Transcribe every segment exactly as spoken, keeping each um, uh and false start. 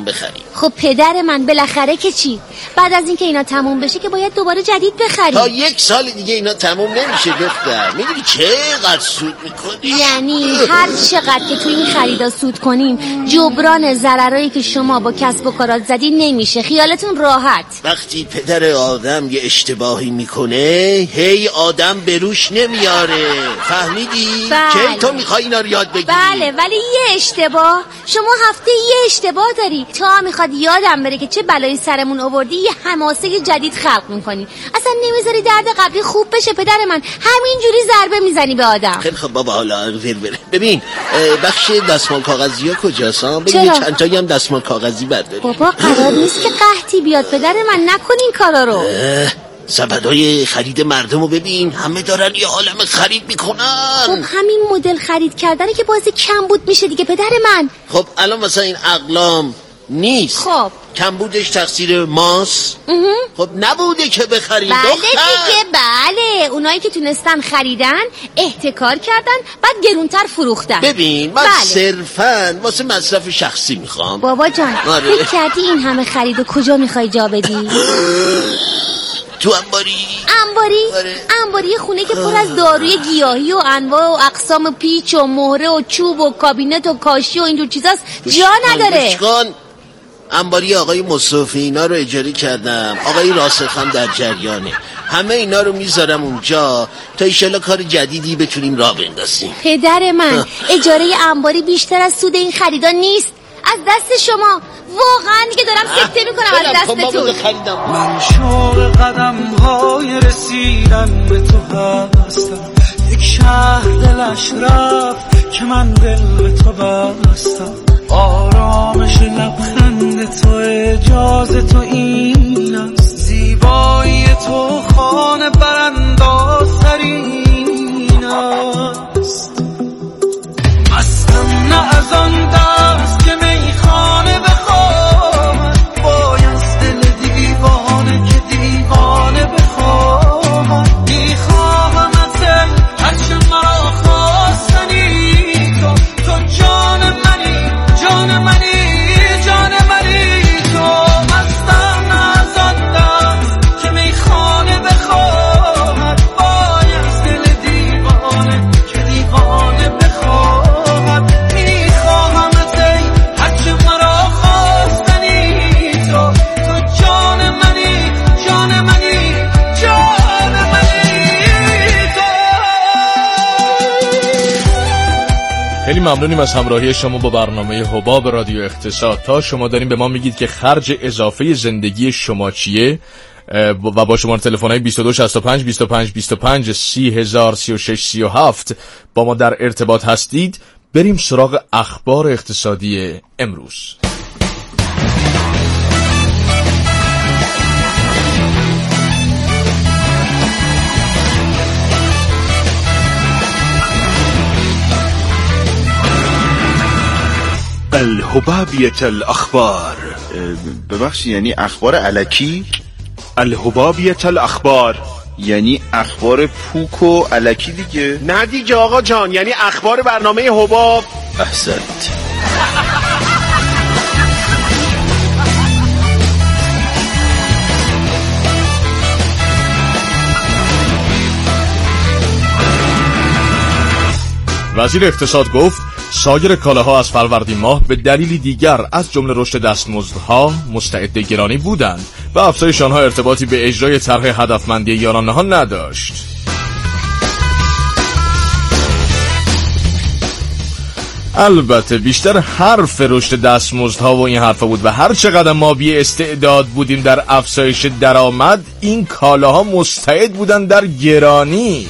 بخریم. خب پدر من بالاخره که چی؟ بعد از اینکه اینا تموم بشه که باید دوباره جدید بخریم. تا یک سال دیگه اینا تموم نمیشه دختر. میدونی چقدر سود میکنی؟ یعنی هر چقدر که تو این خریدا سود کنیم جبران ضررایی که شما با کسب و کارات زدی نمیشه. خیالتون راحت. وقتی پدر آدم یه اشتباهی میکنه هی آدم بروش نمیاره. فهمیدی؟ بله. که تو میخوای اینا رو یاد بگیری. بله ولی یه اشتباه. شما هفته یه اشتباه داری. تا میخواد یادم بره که چه بلایی سرمون آوردی یه حماسه جدید خلق میکنی. اصلا نمیذاری درد قبلی خوب بشه پدر من. همینجوری ضربه میزنی به آدم. خیلی خب بابا حالا ول بره. ببین بخش دستمال کاغذی ها کجاست؟ ببین یه چند تایی هم دستمال کاغذی برداری. بابا قرار نیست که قحطی بیاد پدر من. نکن این کارا رو. سبدای خرید مردم رو ببین همه دارن یه عالم خرید میکنن. خب همین مدل خرید کردنه که باعث کمبود میشه دیگه پدر من. خب الان مثلا این اقلام نیست. خب کمبودش تقصیر ماست. خب نبوده که بخریم. بله دختر دیگه بله. اونایی که تونستن خریدن احتکار کردن بعد گرونتر فروختن. ببین من بله. صرفاً واسه مصرف شخصی میخوام. بابا جان آره. فکر کردی این همه خریدو کجا میخوای جا بدی؟ تو انباری. انباری؟ آره. انباری خونه که پر از داروی گیاهی و انواع و اقسام پیچ و مهره و چوب و کابینت و کاشی و اینجور چیزاست جا نداره. انباری آقای مصطفی اینا رو اجاره کردم. آقای راسخم در جریانه. همه اینا رو میذارم اونجا تا ایشالا کار جدیدی بتونیم راه بندازیم. پدر من اجاره انباری بیشتر از سود این خریدا نیست. از دست شما واقعا دیگه دارم سکته میکنم از دستتون. من شوق قدم های رسیدن به تو هستم. یک شهر دلش رفت که من دل به تو بستم. آرامش لبخند تو اجازه تو این است. زیبایی تو خانه برانداز ترین است. مستم نه از آن دست که میخانه بخواهد. بایست دل دیوانه که دیوانه بخواهد. میخواهم از دل هرچه مرا خواستنی تو. تو جان منی جان منی جان منی تو. مستم نه از آن دست که میخانه بخواهد. بایست دل دیوانه که دیوانه بخواهد. خیلی ممنونیم از همراهی شما با برنامه حباب رادیو اقتصاد. تا شما داریم به ما میگید که خرج اضافه زندگی شما چیه و با شماره تلفن‌های بیست و دو شصت و پنج بیست و پنج بیست و پنج سی هزار سی و شش سی و هفت با ما در ارتباط هستید. بریم سراغ اخبار اقتصادی امروز. الحبابیة الاخبار. ببخشید یعنی اخبار الکی؟ الحبابیة الاخبار یعنی اخبار پوک و الکی دیگه؟ نه دیگه آقا جان، یعنی اخبار برنامه حباب. احسنت. وزیر اقتصاد گفت سایر کالاها از فروردین ماه به دلیلی دیگر از جمله رشد دستمزدها مستعد گرانی بودند و افزایش آنها ارتباطی به اجرای طرح هدفمندی یارانه ها نداشت. البته بیشتر حرف رشد دستمزدها و این حرفا بود و هر چقدر ما بی استعداد بودیم در افزایش درآمد، این کالاها مستعد بودند در گرانی.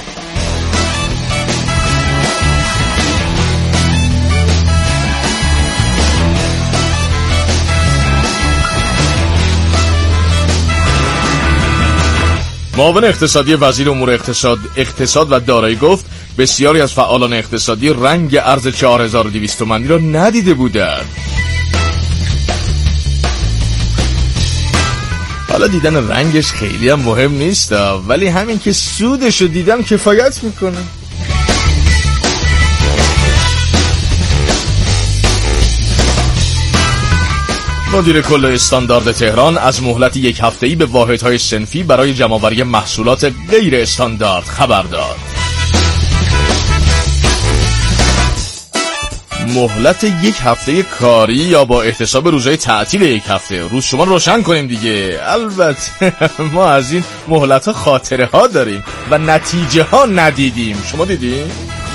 معاون اقتصادی وزیر امور اقتصاد اقتصاد و دارایی گفت بسیاری از فعالان اقتصادی رنگ ارز چهار هزار و دویست تومانی را ندیده بودند. حالا دیدن رنگش خیلی هم مهم نیست، ولی همین که سودش رو دیدن کفایت میکنه. مدیر کل استاندارد تهران از مهلت یک هفته‌ای به واحدهای صنفی برای جمع‌آوری محصولات غیر استاندارد خبر داد. مهلت یک هفته کاری یا با احتساب روزهای تعطیل یک هفته؟ روز شما روشن کنیم دیگه. البته ما از این مهلت ها خاطره ها داریم و نتیجه ها ندیدیم. شما دیدیم؟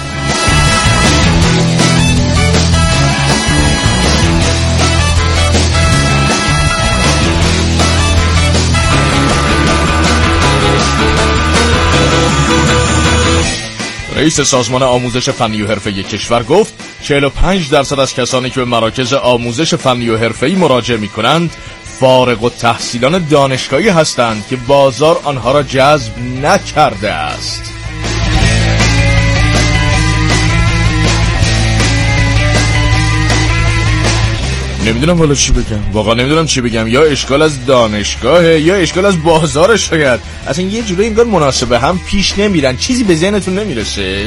رئیس سازمان آموزش فنی و حرفه‌ای کشور گفت چهل و پنج درصد از کسانی که به مراکز آموزش فنی و حرفه‌ای مراجعه می‌کنند فارغ التحصیلان دانشگاهی هستند که بازار آنها را جذب نکرده است. نمیدونم حالا چی بگم، واقعا نمیدونم چی بگم. یا اشکال از دانشگاهه یا اشکال از بازار. شاید اصلا یه جوری انگار مناسبه هم پیش نمیرن. چیزی به ذهنتون نمیرسه؟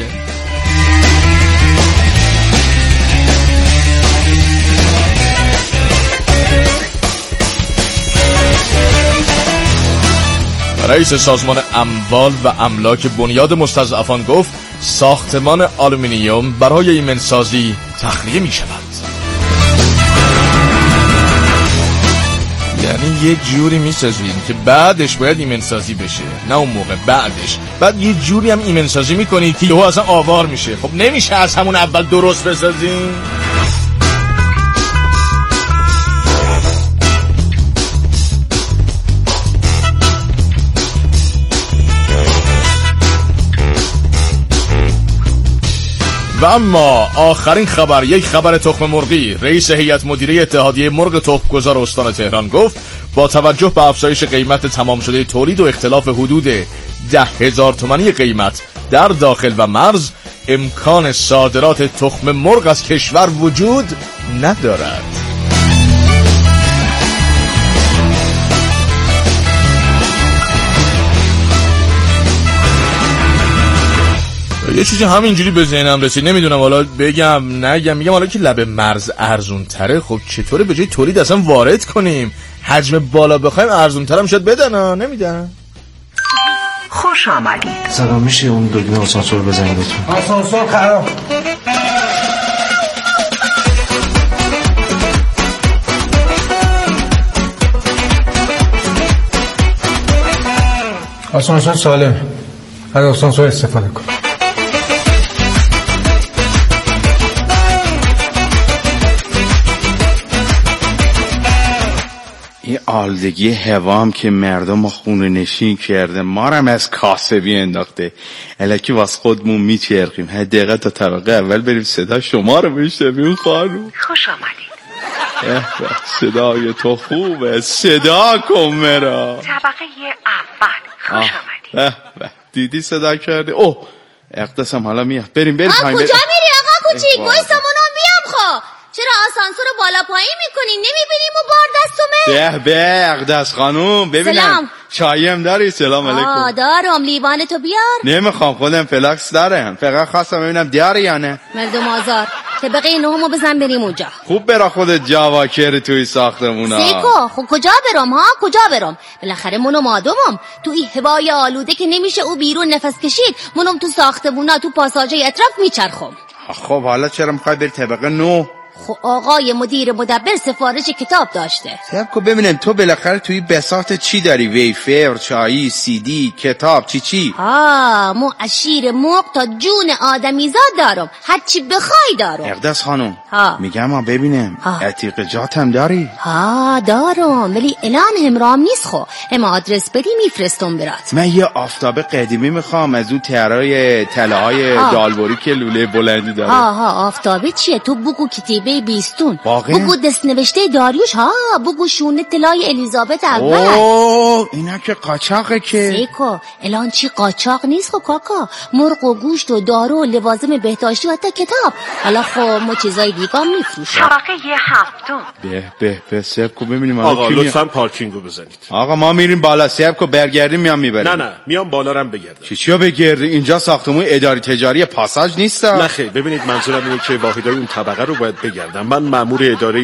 رئیس سازمان اموال و املاک بنیاد مستضعفان گفت ساختمان آلومینیوم برای ایمنسازی تخلیه می شود. یعنی یه جوری میسازیم که بعدش باید ایمنسازی بشه، نه اون موقع بعدش. بعد یه جوری هم ایمنسازی میکنید که یهو اصلا آوار میشه. خب نمیشه از همون اول درست بسازیم؟ و اما آخرین خبر، یک خبر تخم مرغی. رئیس هیئت مدیره اتحادیه مرغ تخم‌گذار استان تهران گفت با توجه به افزایش قیمت تمام شده تولید و اختلاف حدود ده هزار تومانی قیمت در داخل و مرز امکان صادرات تخم مرغ از کشور وجود ندارد. یه چیزی همینجوری به ذهنم رسید، نمیدونم حالا بگم نگم. میگم حالا که لب مرز ارزون تره، خب چطوره به جای تولید اصلا وارد کنیم؟ حجم بالا بخوایم ارزون ترم شد بدن ها، نمیدن. خوش آمدید. سلام، میشه اون دوربین آسانسور بزنید لطفا؟ آسانسور خراب. آسانسور سالم، از آسانسور استفاده کن. این آلودگی هوام که مردم خونه نشین کرده، ما رم از کاسبی انداخته. الکی واس خودمون میچرخیم. حداقل تا طبقه اول بریم صدا شما رو بشنویم خانم. خوش آمدید. صدای تو خوبه، صدا کن مرا. طبقه اول. خوش آمدید. به دیدی صدا کرده. اوه اقدسم حالا میاد. بریم بریم پایین. کجا میری آقا کوچیک؟ وایسا منم بیام. خب چرا آسانسور رو بالا پایین میکنی؟ نمیبینیم اون بار دستومه؟ به به اقدس خانوم ببینم. سلام. چایم داری؟ سلام علیکم. آه دارم. لیوان تو بیار. نمیخوام، خودم فلاکس دارم. فقط خواستم ببینم داری یا نه. مردم آزار. طبقه نهمو بزن بریم اونجا. خوب برا خودت جواکر توی ساختمونا. سیکو خب کجا برم ها؟ کجا برم؟ بالاخره منم آدمم. تو این هوای آلوده که نمیشه او بیرون نفس کشید، منم تو ساختمونا تو پاساژهای اطراف میچرخم. خب حالا چرا میخوای بری طبقه نه؟ خب آقای مدیر مدبر سفارش کتاب داشته. سب کن ببینم تو بالاخره توی بساط چی داری؟ ویفر، چایی، سی دی، کتاب، چی چی؟ آه مو اشیر مرغ تا جون آدمیزاد دارم، هرچی بخوای دارم. اقدس خانم ها. میگم ما ببینم عتیق جاتم داری؟ ها دارم، ولی الان همرام نیست. خب هم آدرس بدی میفرستم برات. من یه آفتاب قدیمی میخوام از اون ترای تله‌های دالبوری که لوله بلندی داره. ها ها آفتابه چیه؟ تو بگو کتیبه بیستون، واقعا؟ بگو دست نوشته داریوش، ها بگو شونه طلای الیزابت اول. اوه اینا که قاچاقه که. سیکو الان چی قاچاق نیست خب کاکا، مرغ و گوشت و دارو و لوازم بهداشتی و حتی کتاب. حالا خب ما چیزای دیگه هم میفروشیم. طبقه یه هفتم. به به به سبکو ببینیم. آقا لطفاً پارکینگو بزنید. آقا ما میریم بالا، سبکو برگردیم میام میبریم. نه نه میام بالا رم بگردم. چی چیو بگردی؟ اینجا ساختمون اداری تجاری پاساژ نیست. نه خیر، ببینید منظورم اینه که واحدای اون طبقه رو باید بگردم. من مأمور اداره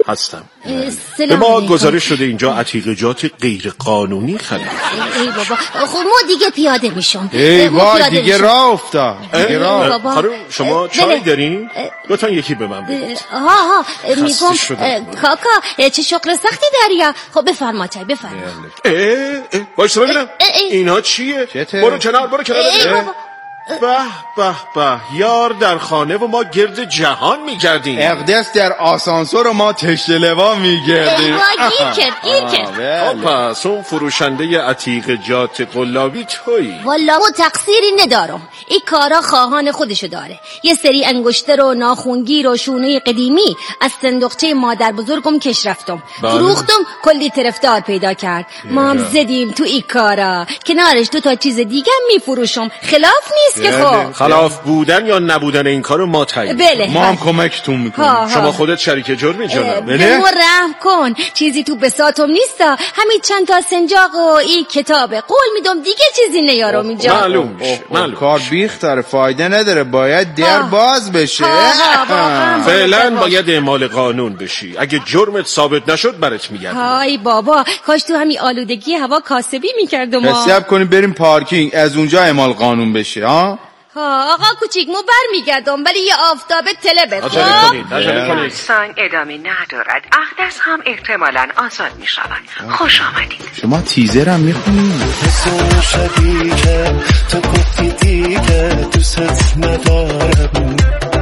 هستم. به ما گزارش شده اینجا عتیقجات غیر قانونی خریده. ای بابا خب ما دیگه پیاده میشم. ای وای دیگه راه افتاد. دیگه راه. خانم شما چای دارین؟ لطفا یکی به من بدید. ها ها میگم کاکا چه شغل سختی داری؟ خب بفرما چای بفرما. اه اه وایسا ببینم اینا چیه؟ برو کنار برو کنار. به به به یار در خانه و ما گرد جهان میگردیم. اقدس در آسانسور و ما تشت لوا میگردیم. گیر کرد گیر کرد. پس اون فروشنده عتیقجات قلابی تویی؟ والا ما تقصیری ندارم. این کارا خواهان خودشو داره. یه سری انگشتر و ناخونگیر و شونه قدیمی از صندوقچه مادر بزرگم کش رفتم فروختم، کلی طرفدار پیدا کرد. ما هم زدیم تو این کارا. کنارش دو تا چیز دیگه میفروشم. خلاف نیست که خب خلاف بودن یا نبودن این کارو ما تعیین بله ما هم کمکتون میکنیم. شما خودت شریک جرمی جانم. بله ما رحم کن، چیزی تو بساتم نیستا، همین چند تا سنجاق و این کتابه. قول میدم دیگه چیزی نیارم اینجا. معلوم معلوم کار بیختره، فایده نداره، باید در باز بشه. فعلا باید اعمال قانون بشی. اگه جرمت ثابت نشد برات میگردم. های بابا کاش تو همین آلودگی هوا کاسبی میکردم. حساب کنیم بریم پارکینگ، از اونجا اعمال قانون بشه. ها ها آقا کوچیک مو برمیگردم ولی یه آفتاب تله بخور. داستان ادامه ندارد. اقدس هم احتمالاً آزاد می شود. خوش آمدید. شما تیزر هم میخونید؟ حسو شدی که تو گفتی دیگه دوست ندارم،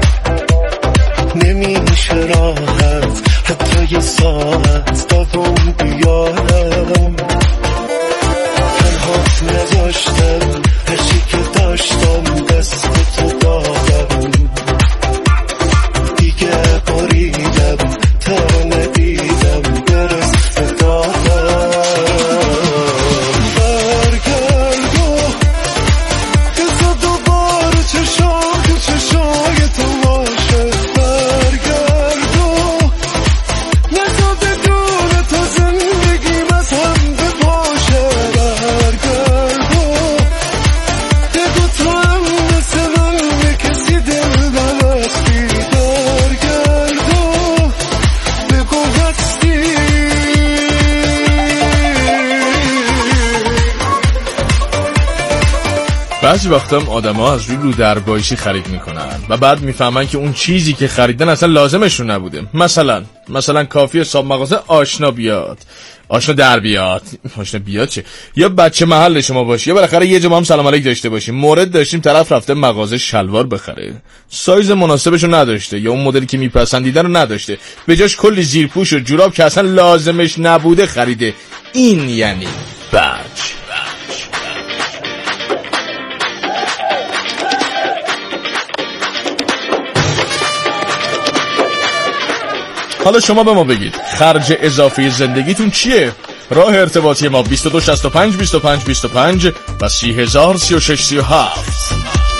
نمیشه راحت حتی یه ساعت دوم بیارم. تنهات نذاشتم هرچی که داشتم دست تو دادم، دیگه بریدم تا ندیدم درست دادم. برگردو بزا دوباره چشام تو چشای تو باشه. برگردو نزا بدون تو زندگیم از هم بپاشه. برگردو بگو تو هم مثل من به کسی دل نبستی. برگردو بگو هستی. بعضی وقتا هم آدم ها از روی رو دربایشی خرید میکنن و بعد میفهمن که اون چیزی که خریدن اصلا لازمشون نبوده. مثلا مثلا کافیه صاحب مغازه آشنا بیاد، آشنا در بیاد، آشنا بیاد چه؟ یا بچه محل شما باشه، یا بالاخره یه جا با هم سلام علیک داشته باشیم. مورد داشتیم طرف رفته مغازه شلوار بخره، سایز مناسبشو نداشته یا اون مدلی که میپسندیدن رو نداشته، به جاش کلی زیرپوش و جوراب که اصلا لازمش نبوده خریده. این یعنی بچ. حالا شما به ما بگید خرج اضافی زندگیتون چیه؟ راه ارتباطی ما بیست و دو شصت و پنج بیست و پنج بیست و پنج و سی هزار سی و شش سی و هفت.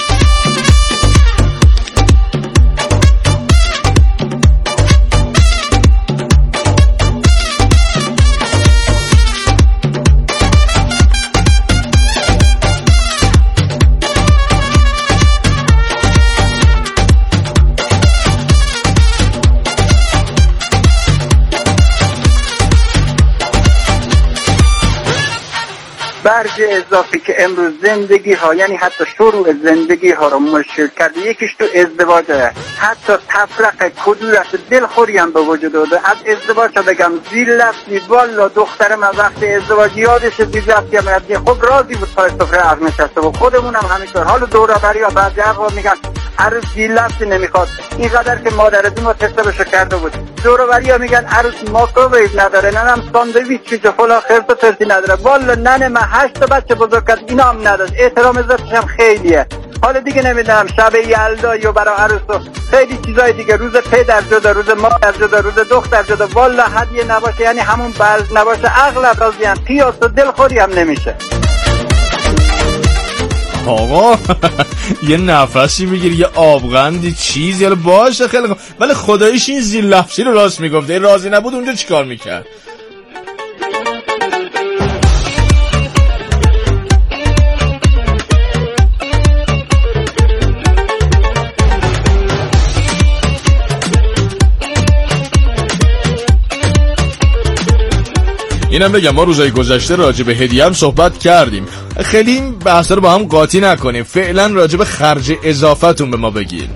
خرج اضافی که امروز زندگی ها، یعنی حتی شروع زندگی ها رو مشکل کرده. یکیش تو ازدواج، حتی تفرقه، کدورت، دلخوری هم به وجود آورده. از ازدواج بگم زیر لفظی، والا دخترم از وقت ازدواج یادش زیر لفظی هم رفتی. خب راضی بود پای سفره عقل نشسته و خودمون هم همینطور. حالا دورآوری ها بعضی عقل میگن عروس زیر لفظی نمیخواد، اینقدر که مادر از ما تستبشو کرده بود. دورآوری ها میگن عروس ماکروویو نداره، ننم ساندویچ چیزا فلان خرس و ترسی نداره. والا ننه من هشت تا بچه بزرگ کرد، اینا هم نداشت. احترام عزتش هم خیلیه. حالا دیگه نمیدونم شب یلدا یا برای عروس و خیلی چیزای دیگه، روز پدر جدا، روز مادر جدا، روز دختر جدا، والا هدیه نباشه یعنی همون برز نباشه. اغلب راضی هم پیاس و دلخوری هم نمیشه. آقا یه نفسی میگیری، یه آبغندی چیزی، حالا باشه خیلی خوب، ولی خداییش این زیر لفظی رو راست میگفته. راضی نبود اونجا چیکار میکرد؟ اینم بگم ما روزهای گذشته راجع به هدیه هم صحبت کردیم، خیلی این بحثا رو با هم قاطی نکنیم. فعلا راجع به خرج اضافتون به ما بگید.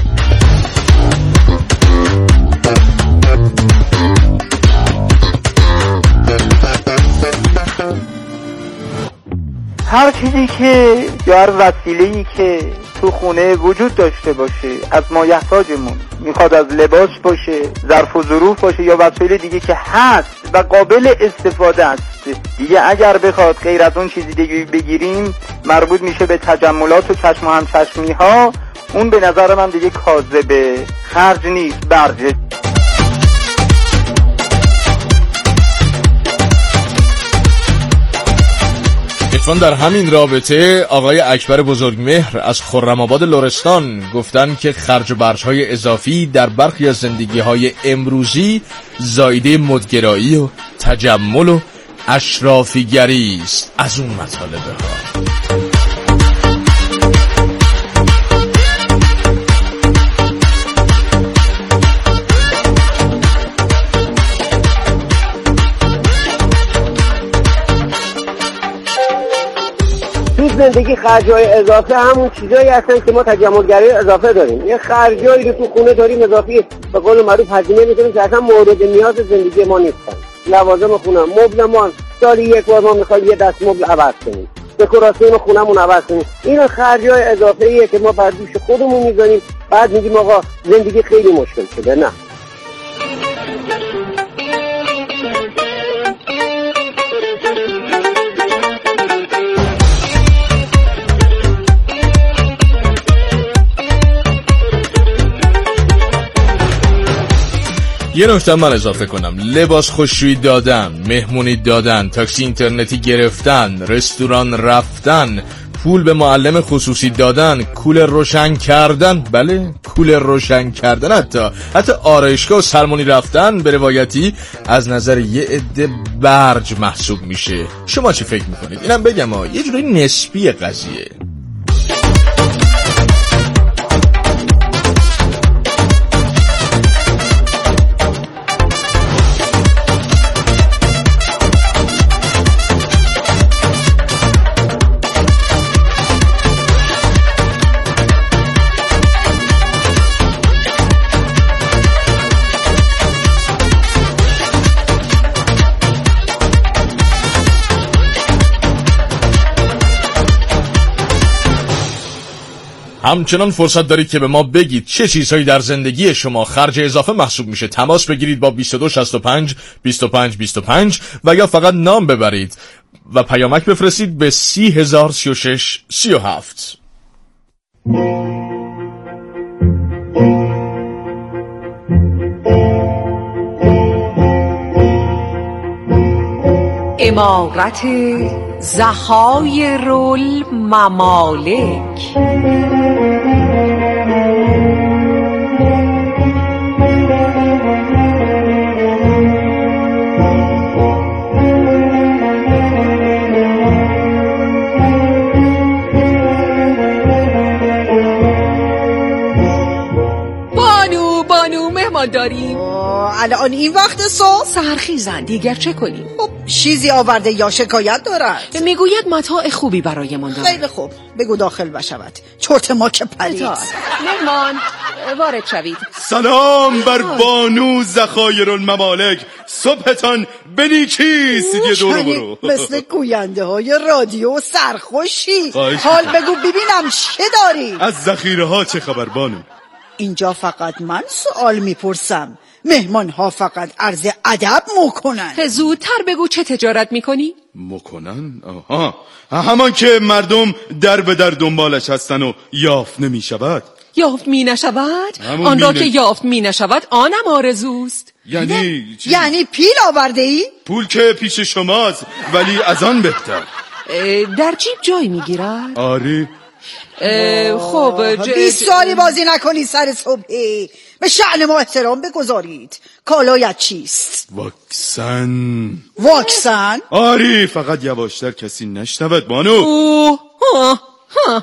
هر چیزی که یا هر وسیله‌ای که تو خونه وجود داشته باشه از مایحتاجمون، میخواد از لباس باشه، ظرف و ظروف باشه یا وسایل دیگه که هست و قابل استفاده است دیگه، اگر بخواد غیر از اون چیزی دیگه بگیریم مربوط میشه به تجملات و چشم و همچشمی ها، اون به نظر من دیگه کاذبه، خرج نیست، برجه. اتفاقاً در همین رابطه آقای اکبر بزرگمهر از خرم‌آباد لرستان گفتن که خرج و برج‌های اضافی در برخی از زندگی‌های امروزی زایده مدگرایی و تجمل و اشرافیگری است. از اون مطالبه ها زندگی خرج‌های اضافه همون چیزایی هستن که ما تجملگری اضافه داریم. یه خرجایی که تو خونه داریم اضافی به قول معروف هزینه می‌کنیم که اصلا مورد نیاز زندگی ما نیستن. لوازم خونه، مبل ما سالی یک بار ما می‌خوایم یه دست مبل عوض کنیم، دکوراسیون خونمون عوض کنیم. اینا خرج‌های اضافه‌ایه که ما بر دوش خودمون می‌ذاریم، بعد میگیم آقا زندگی خیلی مشکل شده. نه. یه نکته من اضافه کنم، لباس خوشویی دادن، مهمونی دادن، تاکسی اینترنتی گرفتن، رستوران رفتن، پول به معلم خصوصی دادن، کولر روشن کردن، بله کولر روشن کردن، حتی حتی آرایشگاه و سلمونی رفتن به روایتی از نظر یه عده برج محسوب میشه. شما چی فکر میکنید؟ اینم بگم ها یه جوری نسبی قضیه. همچنان فرصت دارید که به ما بگید چه چیزهایی در زندگی شما خرج اضافه محسوب میشه. تماس بگیرید با بیست و دو شصت و پنج بیست و پنج بیست و پنج و یا فقط نام ببرید و پیامک بفرستید به سی هزار سی و شش سی و هفت. امارت ذخایر الممالک. بانو بانو مهمان داریم. الان این وقت صبح سرخیزن، دیگر چه کنیم؟ خب چیزی آورده یا شکایت دارد؟ میگوید متاع خوبی برایمان دارد. خیلی خوب، بگو داخل بشود. چرت ما که پرید. مهمان وارد شوید. سلام بر بانو ذخایر الممالک، صبحتان بنیکیست. یه دور برو مثل گوینده های رادیو سرخوشی. حال بگو ببینم چه داری؟ از ذخیره ها چه خبر بانو؟ اینجا فقط من سوال میپرسم، مهمان ها فقط عرض ادب میکنن. زودتر بگو چه تجارت میکنی؟ میکنن؟ آها، همان که مردم در به در دنبالش هستن و یافت نمیشود. یافت می نشود؟ آن را که یافت می نشود آنم آرزوست. یعنی یعنی پیل آورده ای؟ پول که پیش شماست ولی از آن بهتر. در جیب جای میگیرد؟ آره. خب بیست سالی بازی نکنی سر صبحی، به شأن ما احترام بگذارید. کالایت چیست؟ واکسن. واکسن؟ آره، فقط یواشتر کسی نشنود بانو. اوه ها ها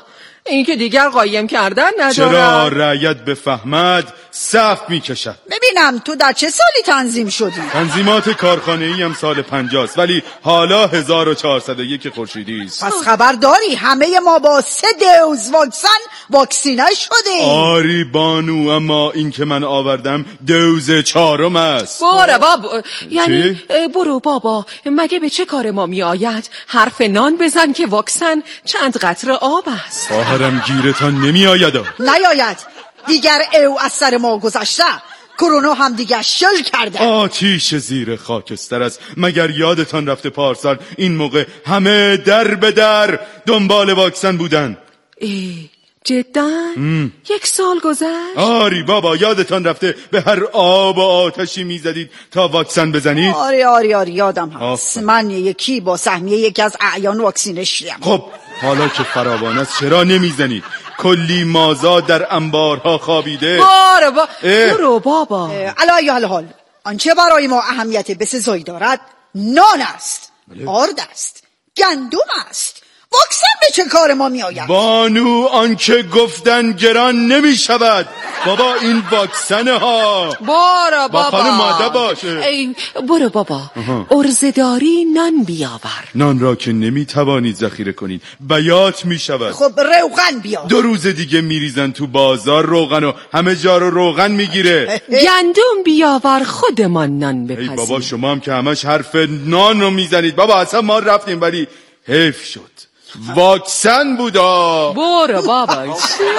این که دیگر قایم کردن ندارد. چرا رعیت بفهمد صف میکشد. ببینم تو در چه سالی تنظیم شدی؟ تنظیمات کارخانه‌ای هم سال پنجاست، ولی حالا هزار و چهارصد و یک خورشیدی است. پس خبر داری همه ما با سه دوز واکسن واکسینه شدیم. آری بانو، اما این که من آوردم دوز چهارم است. برو بابا، یعنی برو بابا، مگه به چه کار ما می آید؟ حرف نان بزن که واکسن چند قطره آب است. خواهرم گیرتان نمی آید. نیاید، دیگر او از سر ما گذشته. کرونا هم دیگه شل کرده. آتیش زیر خاکستر است. مگر یادتان رفته پارسال این موقع همه در به در دنبال واکسن بودن؟ ای جدا؟ یک سال گذشت؟ آری بابا، یادتان رفته به هر آب و آتشی میزدید تا واکسن بزنید؟ آری آری آری یادم هست. من یکی با سهمیه یکی از اعیان واکسینه شدم. خب حالا که فراوان است چرا نمیزنید؟ کلی مازاد در انبارها خوابیده. برو با... برو بابا. علی حال حال آنچه برای ما اهمیت بسزایی دارد نان است، آرد است، گندم است. واکسن به چه کار ما می آید؟ بانو، آنچه گفتن گران نمی شود. بابا این واکسنه ها. برو بابا، با خانم ماده باشه. ای برو بابا، ارزداری نان بیاور. نان را که نمی توانید ذخیره کنید، بیات می شود. خب روغن بیاور. دو روز دیگه می ریزن تو بازار روغن و همه جا رو روغن می گیره. گندم بیاور خودمان نان بپزیم. ای بابا شما هم که همش حرف نان رو می زنید. بابا اصلا ما رفتیم ولی حیف شد. واکسن بودا. برو بابا.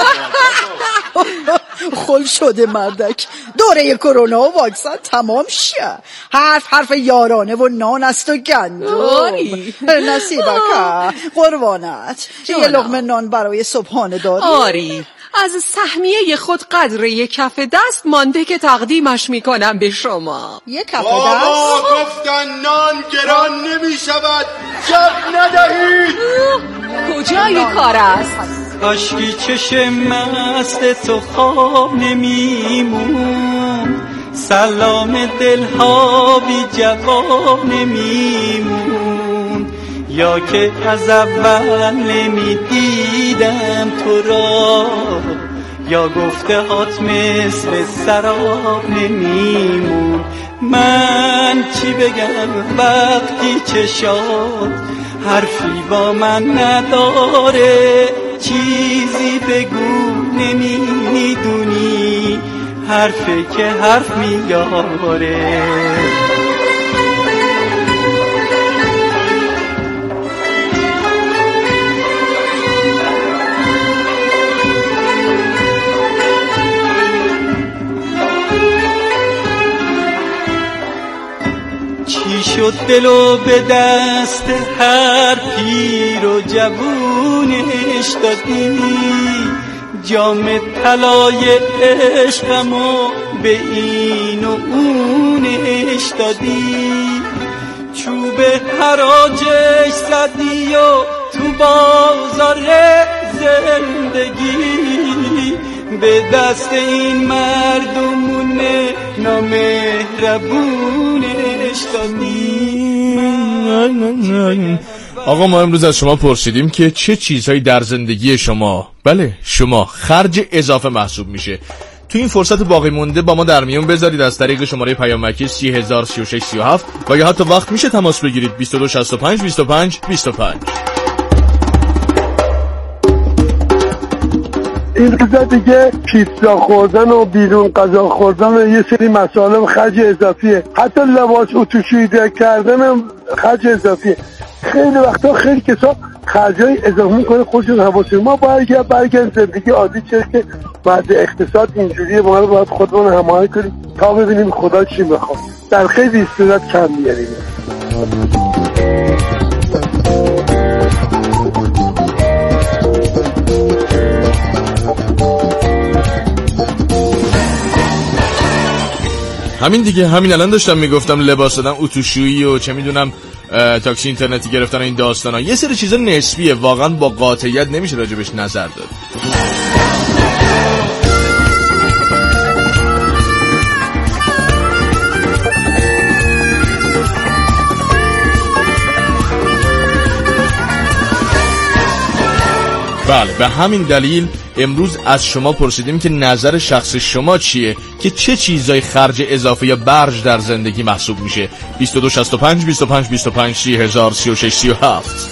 خل شده مردک، دوره کرونا و واکسن تمام شه. حرف حرف یارانه و نان است و گندم. نصیبک قربانت، یه لقمه نان برای صبحانه داری؟ آری، از سهمیه خود قدره کف دست مانده که تقدیمش میکنم به شما. یه کف دست؟ بابا گفتن نان گران نمی شود، جب ندهید. کجای کار است؟ کاشکی چشم مست تو خواب نمیمون، سلام دلها بی جواب نمیمون، یا که از اول نمیدیدم تو را، یا گفته هات مثل سراب نمیمون. من چی بگم وقتی چشات حرفی با من نداره، چیزی بگو نمیدونی حرفی که حرف میاره. چی شد دلو به دست هر پیر و جوونش دادی، جام طلای عشقمو به این و اونش دادی، چوب حراجش زدی و تو بازار زندگی، به دست این مردمونه نامهربونش دادی. آقا ما امروز از شما پرسیدیم که چه چیزهایی در زندگی شما، بله شما، خرج اضافه محسوب میشه. تو این فرصت باقی مونده با ما در میون بذارید از طریق شماره پیامکی سی هزار سی و شش سی و هفت و یا حتی وقت میشه تماس بگیرید بیست و دو شصت و پنج بیست و پنج بیست و پنج. این قضا دیگه پیتزا خوردن و بیرون غذا خوردن و یه سری مسائل خرج اضافیه. حتی لباس اتوشویی کردن خرج اضافیه. خیلی وقتا خیلی کسا خرجای اضافه میکنه خودشون حواسی. ما باید برگردیم زندگی عادی چیه که بعد اقتصاد اینجوریه، ما باید خودمون هماهنگ کنیم تا ببینیم خدا چی میخواد. در خیلی صورت کم میاریم. همین دیگه، همین الان داشتم میگفتم لباس دادن اتوشویی و چه میدونم تاکسی اینترنتی گرفتن و این داستانا، یه سری چیزا نسبیه، واقعا با قاطعیت نمیشه راجبش نظر داد. بله، به همین دلیل امروز از شما پرسیدیم که نظر شخص شما چیه که چه چیزای خرج اضافه یا برج در زندگی محسوب میشه. بیست و دو شصت و پنج بیست و پنج بیست و پنج سی هزار سی و شش سی و هفت.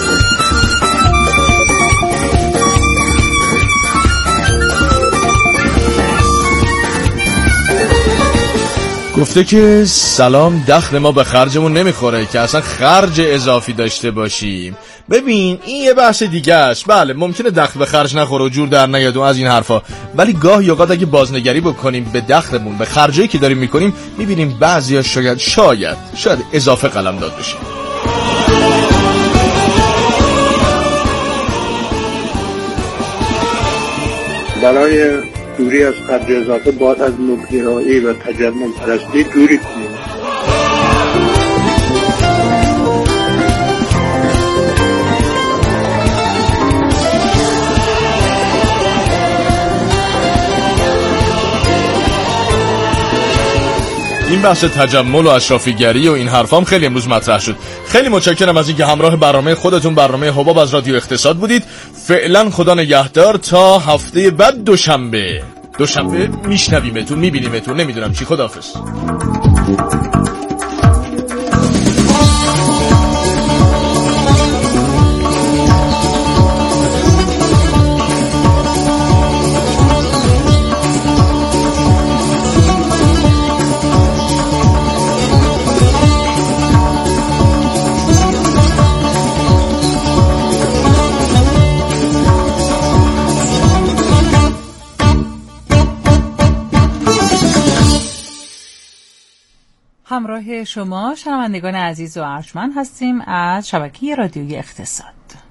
گفته که سلام، دخل ما به خرجمون نمیخوره که اصلا خرج اضافی داشته باشیم. ببین این یه بحث دیگه است. بله ممکنه دخل به خرج نخوره و جور در نیاد و از این حرفا، ولی گاه یا اوقات اگه بازنگری بکنیم به دخلمون، به خرجایی که داریم میکنیم، میبینیم بعضیا شاید شاید شاید اضافه قلم داد بشه. برای دوری از خرج اضافه باید از نوگرایی و تجمل پرستی دوری کنیم. این بحث تجمل و اشرافیگری و این حرفام خیلی امروز مطرح شد. خیلی متشکرم از اینکه همراه برنامه خودتون، برنامه حباب از رادیو اقتصاد بودید. فعلا خدا نگهدار تا هفته بعد دوشنبه. دوشنبه میشنویمتون، میبینیمتون، نمیدونم چی. خداحافظ. همراه شما شنوندگان عزیز و ارجمند هستیم از شبکه رادیوی اقتصاد.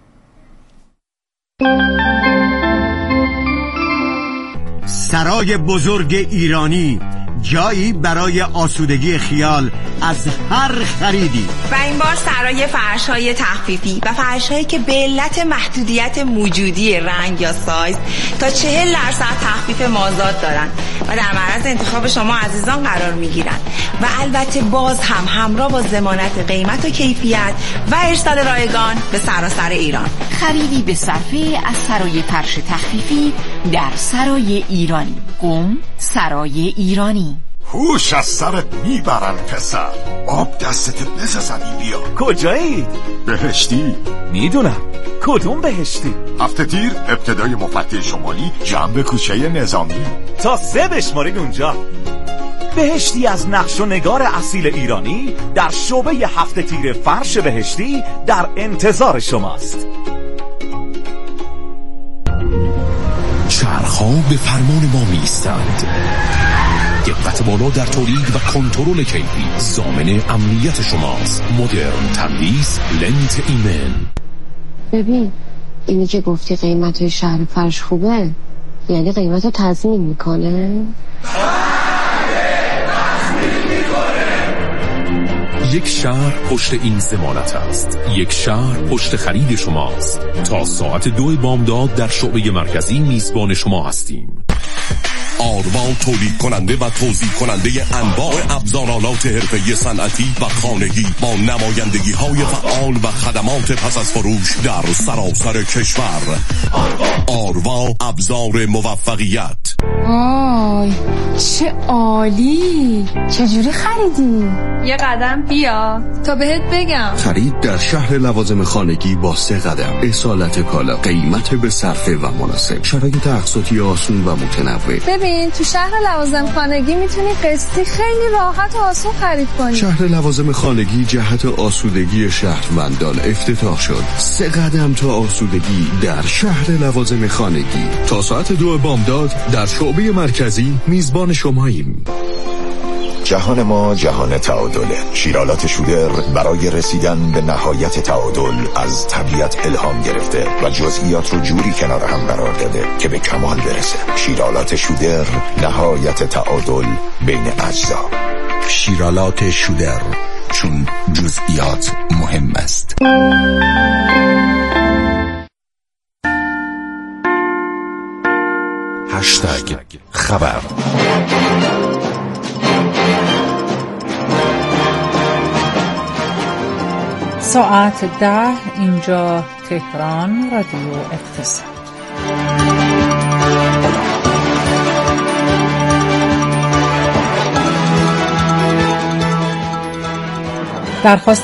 سرای بزرگ ایرانی، جایی برای آسودگی خیال از هر خریدی. و این بار سرای فرش‌های تخفیفی و فرش‌هایی که به علت محدودیت موجودی رنگ یا سایز تا چهل درصد تخفیف مازاد دارن و در معرض انتخاب شما عزیزان قرار میگیرن و البته باز هم همراه با ضمانت قیمت و کیفیت و ارسال رایگان به سراسر ایران. خریدی به صرفه از سرای فرش تخفیفی در سرای ایرانی. قم سرای ایرانی. هوش از سرت میبرن پسر، آب دستت بزنی بیا. کجایی؟ بهشتی. میدونم. کدوم بهشتی؟ هفته تیر ابتدای مفتح شمالی جنب کوچه نظامی. تا سه بشمارید اونجا. بهشتی از نقش و نگار اصیل ایرانی در شعبه هفته تیر فرش بهشتی در انتظار شماست. چرخ‌ها به فرمان ما می‌ایستند. دقت بالا در تولید و کنترل کیفی ضامن امنیت شماست. مدرن تندیس لنت ایمن. ببین اینی که گفتی قیمت شهر فرش خوبه، یعنی قیمت رو تضمین میکنه؟ یک شهر پشت این ضمانت است. یک شهر پشت خرید شماست. تا ساعت دو بامداد در شعبه مرکزی میزبان شما هستیم. آروا تولید کننده و توزیع کننده انواع ابزارالات حرفه‌ای صنعتی و خانگی با نمایندگی های فعال و خدمات پس از فروش در سراسر کشور. آروا ابزار موفقیت. آی چه عالی، چجوری خریدی؟ یه قدم بیا تا بهت بگم. خرید در شهر لوازم خانگی با سه قدم. اصالت کالا، قیمت به صرفه و مناسب، شرایط اقساطی آسون و متنوع. ببین تو شهر لوازم خانگی میتونی قسطی خیلی راحت و آسون خرید کنی. شهر لوازم خانگی جهت آسودگی شهروندان افتتاح شد. سه قدم تا آسودگی در شهر لوازم خانگی. تا ساعت دو بامداد در شعبه مرکزی میزبان شماییم. جهان ما جهان تعادله. شیرالات شودر برای رسیدن به نهایت تعادل از طبیعت الهام گرفته و جزئیات رو جوری کنار هم قرار داده که به کمال برسه. شیرالات شودر، نهایت تعادل بین اجزا. شیرالات شودر، چون جزئیات مهم است. هشتگ خبر. ساعت ده اینجا تهران، رادیو اقتصاد. درخواست